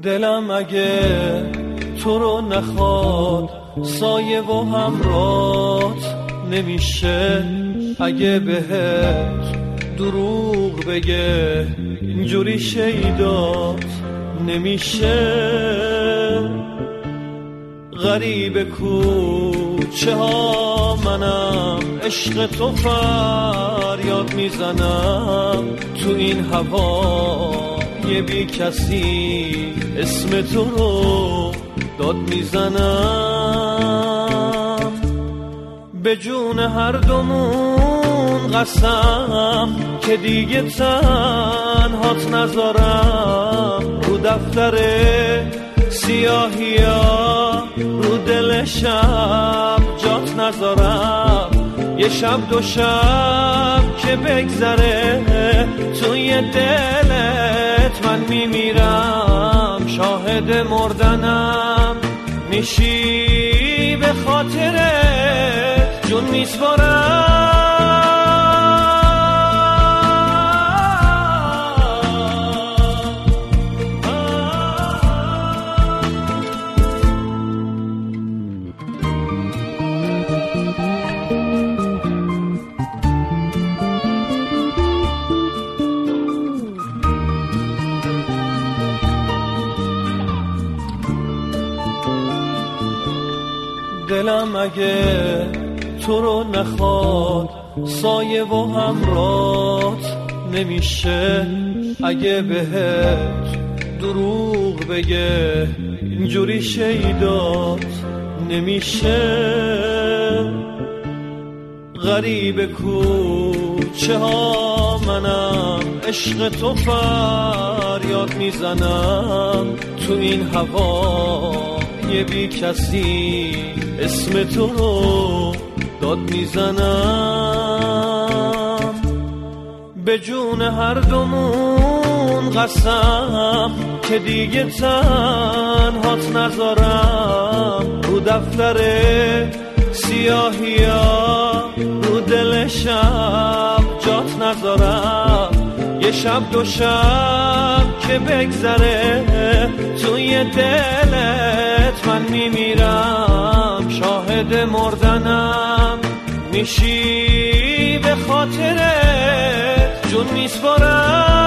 دلم اگه تو رو نخواد سایه و همراهت نمیشه، اگه بهت دروغ بگه اینجوری شیدات نمیشه. غریب کوچه ها منم، عشق تو فریاد میزنم، تو این هوا یه بی کسی اسم تو رو داد میزنم. به جون هر دومون قسم که دیگه تنهات نذارم، رو دفتر سیاهیا رو دل شب جات نذارم. یه شب دو شب که بگذره توی دلت من میمیرم، شاهد مردنم میشی به خاطر جون میسپارم. دلم اگه تو رو نخواد سایه و همراهت نمیشه، اگه بهت دروغ بگه اینجوری شیدات نمیشه. غریب کوچه ها منم، عشق تو فریاد میزنم، تو این هوا یه بی کسی اسم تو رو داد میزنم. به جون هر دومون قسم که دیگه تنهات نذارم، رو دفتر سیاهیا رو دل شب جات نذارم. یه شب دو شب که بگذره توی دلت من میمیرم، شاهد مردنم میشی به خاطر جون میسپارم.